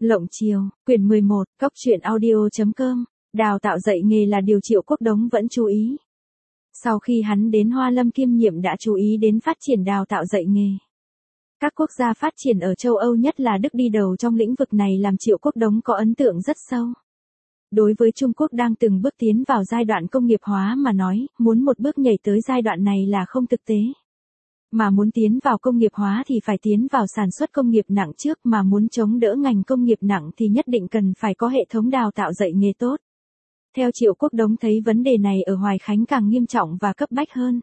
Lộng Chiều, quyển 11, Cóc truyện audio.com, đào tạo dạy nghề là điều Triệu Quốc Đống vẫn chú ý. Sau khi hắn đến Hoa Lâm kiêm nhiệm đã chú ý đến phát triển đào tạo dạy nghề. Các quốc gia phát triển ở châu Âu nhất là Đức đi đầu trong lĩnh vực này làm Triệu Quốc Đống có ấn tượng rất sâu. Đối với Trung Quốc đang từng bước tiến vào giai đoạn công nghiệp hóa mà nói, muốn một bước nhảy tới giai đoạn này là không thực tế. Mà muốn tiến vào công nghiệp hóa thì phải tiến vào sản xuất công nghiệp nặng trước, mà muốn chống đỡ ngành công nghiệp nặng thì nhất định cần phải có hệ thống đào tạo dạy nghề tốt. Theo Triệu Quốc Đống thấy vấn đề này ở Hoài Khánh càng nghiêm trọng và cấp bách hơn.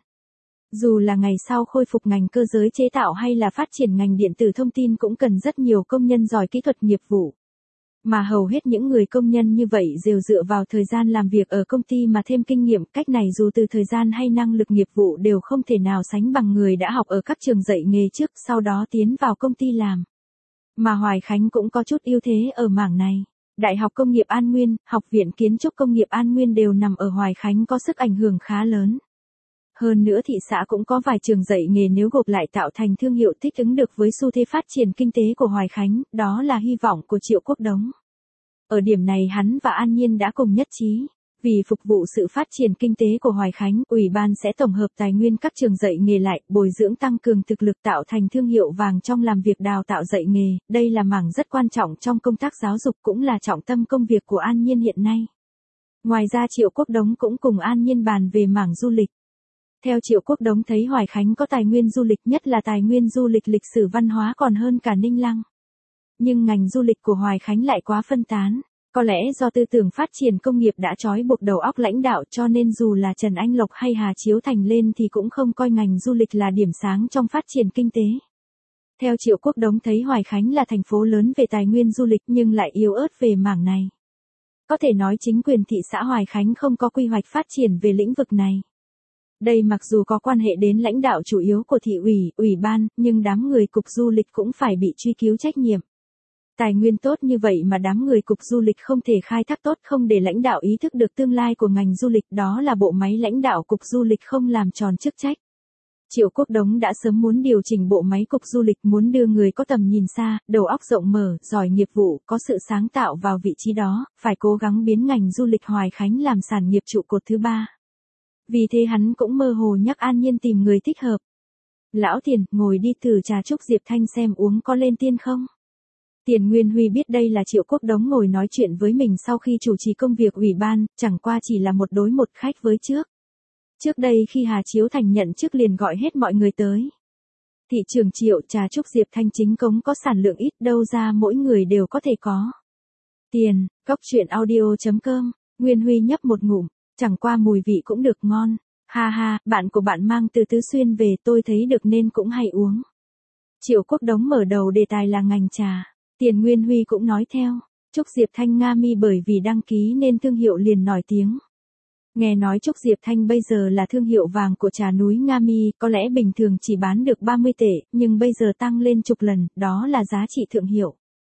Dù là ngày sau khôi phục ngành cơ giới chế tạo hay là phát triển ngành điện tử thông tin cũng cần rất nhiều công nhân giỏi kỹ thuật nghiệp vụ. Mà hầu hết những người công nhân như vậy đều dựa vào thời gian làm việc ở công ty mà thêm kinh nghiệm, cách này dù từ thời gian hay năng lực nghiệp vụ đều không thể nào sánh bằng người đã học ở các trường dạy nghề trước sau đó tiến vào công ty làm. Mà Hoài Khánh cũng có chút ưu thế ở mảng này. Đại học Công nghiệp An Nguyên, Học viện Kiến trúc Công nghiệp An Nguyên đều nằm ở Hoài Khánh có sức ảnh hưởng khá lớn. Hơn nữa thị xã cũng có vài trường dạy nghề nếu gộp lại tạo thành thương hiệu thích ứng được với xu thế phát triển kinh tế của Hoài Khánh, đó là hy vọng của Triệu Quốc Đống. Ở điểm này hắn và An Nhiên đã cùng nhất trí. Vì phục vụ sự phát triển kinh tế của Hoài Khánh, Ủy ban sẽ tổng hợp tài nguyên các trường dạy nghề lại, bồi dưỡng tăng cường thực lực tạo thành thương hiệu vàng trong làm việc đào tạo dạy nghề. Đây là mảng rất quan trọng trong công tác giáo dục cũng là trọng tâm công việc của An Nhiên hiện nay. Ngoài ra Triệu Quốc Đống cũng cùng An Nhiên bàn về mảng du lịch. Theo Triệu Quốc Đống thấy Hoài Khánh có tài nguyên du lịch, nhất là tài nguyên du lịch lịch sử văn hóa còn hơn cả Ninh Lăng. Nhưng ngành du lịch của Hoài Khánh lại quá phân tán. Có lẽ do tư tưởng phát triển công nghiệp đã trói buộc đầu óc lãnh đạo cho nên dù là Trần Anh Lộc hay Hà Chiếu Thành lên thì cũng không coi ngành du lịch là điểm sáng trong phát triển kinh tế. Theo Triệu Quốc Đống thấy Hoài Khánh là thành phố lớn về tài nguyên du lịch nhưng lại yếu ớt về mảng này. Có thể nói chính quyền thị xã Hoài Khánh không có quy hoạch phát triển về lĩnh vực này. Đây mặc dù có quan hệ đến lãnh đạo chủ yếu của thị ủy, ủy ban, nhưng đám người cục du lịch cũng phải bị truy cứu trách nhiệm. Tài nguyên tốt như vậy mà đám người cục du lịch không thể khai thác tốt, không để lãnh đạo ý thức được tương lai của ngành du lịch, đó là bộ máy lãnh đạo cục du lịch không làm tròn chức trách. Triệu Quốc Đống đã sớm muốn điều chỉnh bộ máy cục du lịch, muốn đưa người có tầm nhìn xa, đầu óc rộng mở, giỏi nghiệp vụ, có sự sáng tạo vào vị trí đó, phải cố gắng biến ngành du lịch Hoài Khánh làm sản nghiệp trụ cột thứ ba. Vì thế hắn cũng mơ hồ nhắc An Nhiên tìm người thích hợp. Lão Tiền, ngồi đi thử trà chúc Diệp Thanh xem uống có lên tiên không? Tiền Nguyên Huy biết đây là Triệu Quốc Đống ngồi nói chuyện với mình sau khi chủ trì công việc ủy ban, chẳng qua chỉ là một đối một khách với trước. Trước đây khi Hà Chiếu Thành nhận chức liền gọi hết mọi người tới. Thị trường Triệu, trà chúc Diệp Thanh chính cống có sản lượng ít, đâu ra mỗi người đều có thể có. Tiền, Cóc truyện audio.com, Nguyên Huy nhấp một ngụm, chẳng qua mùi vị cũng được ngon. Ha ha, bạn của bạn mang từ Tứ Xuyên về, tôi thấy được nên cũng hay uống. Triệu Quốc Đống mở đầu đề tài là ngành trà. Tiền Nguyên Huy cũng nói theo, Trúc Diệp Thanh Nga Mi bởi vì đăng ký nên thương hiệu liền nổi tiếng. Nghe nói Trúc Diệp Thanh bây giờ là thương hiệu vàng của trà núi Nga Mi, có lẽ bình thường chỉ bán được 30 tệ, nhưng bây giờ tăng lên chục lần, đó là giá trị thương hiệu.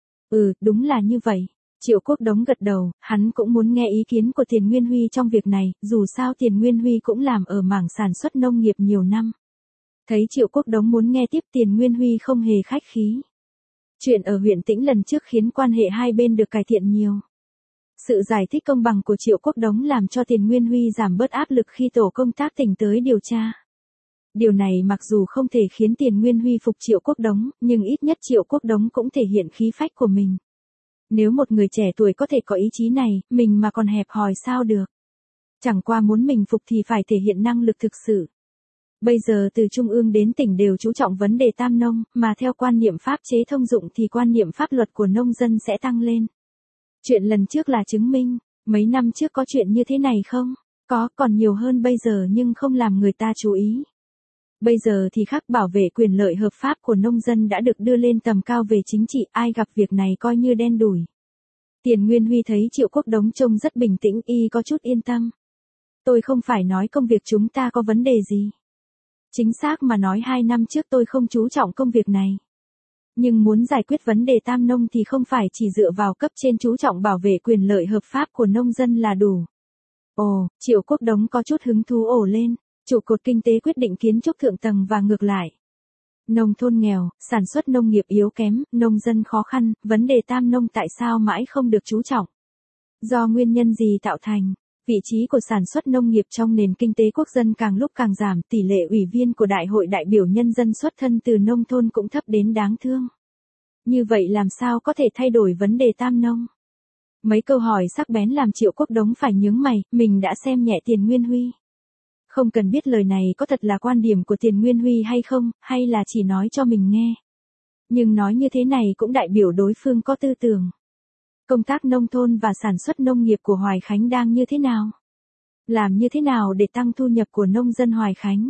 Đúng là như vậy. Triệu Quốc Đống gật đầu, hắn cũng muốn nghe ý kiến của Tiền Nguyên Huy trong việc này, dù sao Tiền Nguyên Huy cũng làm ở mảng sản xuất nông nghiệp nhiều năm. Thấy Triệu Quốc Đống muốn nghe tiếp, Tiền Nguyên Huy không hề khách khí. Chuyện ở huyện Tĩnh lần trước khiến quan hệ hai bên được cải thiện nhiều. Sự giải thích công bằng của Triệu Quốc Đống làm cho Tiền Nguyên Huy giảm bớt áp lực khi tổ công tác tỉnh tới điều tra. Điều này mặc dù không thể khiến Tiền Nguyên Huy phục Triệu Quốc Đống, nhưng ít nhất Triệu Quốc Đống cũng thể hiện khí phách của mình. Nếu một người trẻ tuổi có thể có ý chí này, mình mà còn hẹp hòi sao được. Chẳng qua muốn mình phục thì phải thể hiện năng lực thực sự. Bây giờ từ trung ương đến tỉnh đều chú trọng vấn đề tam nông, mà theo quan niệm pháp chế thông dụng thì quan niệm pháp luật của nông dân sẽ tăng lên. Chuyện lần trước là chứng minh, mấy năm trước có chuyện như thế này không? Có, còn nhiều hơn bây giờ nhưng không làm người ta chú ý. Bây giờ thì khắc bảo vệ quyền lợi hợp pháp của nông dân đã được đưa lên tầm cao về chính trị, ai gặp việc này coi như đen đủi. Tiền Nguyên Huy thấy Triệu Quốc Đống trông rất bình tĩnh, y có chút yên tâm. Tôi không phải nói công việc chúng ta có vấn đề gì. Chính xác mà nói 2 năm trước tôi không chú trọng công việc này. Nhưng muốn giải quyết vấn đề tam nông thì không phải chỉ dựa vào cấp trên chú trọng bảo vệ quyền lợi hợp pháp của nông dân là đủ. Ồ, Triệu Quốc Đống có chút hứng thú ổ lên. Trụ cột kinh tế quyết định kiến trúc thượng tầng và ngược lại. Nông thôn nghèo, sản xuất nông nghiệp yếu kém, nông dân khó khăn, vấn đề tam nông tại sao mãi không được chú trọng? Do nguyên nhân gì tạo thành? Vị trí của sản xuất nông nghiệp trong nền kinh tế quốc dân càng lúc càng giảm, tỷ lệ ủy viên của Đại hội đại biểu nhân dân xuất thân từ nông thôn cũng thấp đến đáng thương. Như vậy làm sao có thể thay đổi vấn đề tam nông? Mấy câu hỏi sắc bén làm Triệu Quốc Đống phải nhướng mày, mình đã xem nhẹ Tiền Nguyên Huy. Không cần biết lời này có thật là quan điểm của Tiền Nguyên Huy hay không, hay là chỉ nói cho mình nghe. Nhưng nói như thế này cũng đại biểu đối phương có tư tưởng. Công tác nông thôn và sản xuất nông nghiệp của Hoài Khánh đang như thế nào? Làm như thế nào để tăng thu nhập của nông dân Hoài Khánh?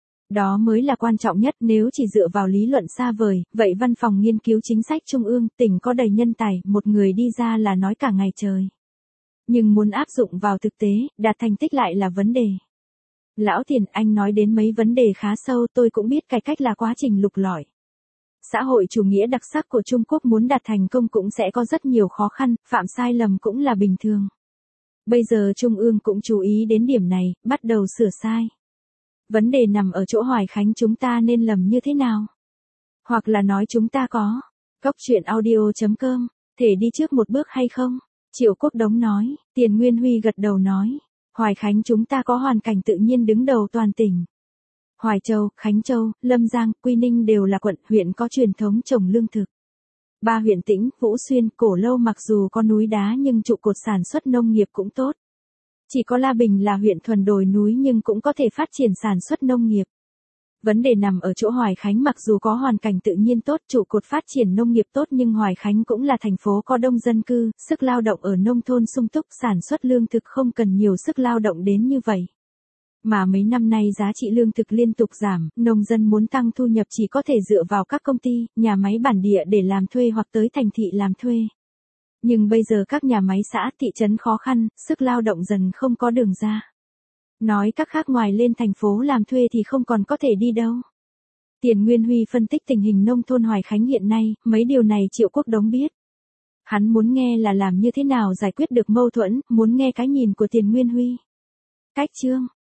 Đó mới là quan trọng nhất. Nếu chỉ dựa vào lý luận xa vời, vậy Văn phòng Nghiên cứu Chính sách Trung ương, tỉnh có đầy nhân tài, một người đi ra là nói cả ngày trời. Nhưng muốn áp dụng vào thực tế, đạt thành tích lại là vấn đề. Lão Tiền, anh nói đến mấy vấn đề khá sâu, tôi cũng biết cải cách là quá trình lục lọi. Xã hội chủ nghĩa đặc sắc của Trung Quốc muốn đạt thành công cũng sẽ có rất nhiều khó khăn, phạm sai lầm cũng là bình thường. Bây giờ Trung ương cũng chú ý đến điểm này, bắt đầu sửa sai. Vấn đề nằm ở chỗ Hoài Khánh chúng ta nên lầm như thế nào? Hoặc là nói chúng ta có. Góc chuyện audio.com, thể đi trước một bước hay không? Triệu Quốc Đống nói, Tiền Nguyên Huy gật đầu nói. Hoài Khánh chúng ta có hoàn cảnh tự nhiên đứng đầu toàn tỉnh. Hoài Châu, Khánh Châu, Lâm Giang, Quy Ninh đều là quận, huyện có truyền thống trồng lương thực. 3 huyện Tĩnh, Vũ Xuyên, Cổ Lâu mặc dù có núi đá nhưng trụ cột sản xuất nông nghiệp cũng tốt. Chỉ có La Bình là huyện thuần đồi núi nhưng cũng có thể phát triển sản xuất nông nghiệp. Vấn đề nằm ở chỗ Hoài Khánh mặc dù có hoàn cảnh tự nhiên tốt, trụ cột phát triển nông nghiệp tốt nhưng Hoài Khánh cũng là thành phố có đông dân cư, sức lao động ở nông thôn sung túc, sản xuất lương thực không cần nhiều sức lao động đến như vậy. Mà mấy năm nay giá trị lương thực liên tục giảm, nông dân muốn tăng thu nhập chỉ có thể dựa vào các công ty, nhà máy bản địa để làm thuê hoặc tới thành thị làm thuê. Nhưng bây giờ các nhà máy xã, thị trấn khó khăn, sức lao động dần không có đường ra. Nói các khác ngoài lên thành phố làm thuê thì không còn có thể đi đâu. Tiền Nguyên Huy phân tích tình hình nông thôn Hoài Khánh hiện nay, mấy điều này Triệu Quốc Đống biết. Hắn muốn nghe là làm như thế nào giải quyết được mâu thuẫn, muốn nghe cái nhìn của Tiền Nguyên Huy. Cách chương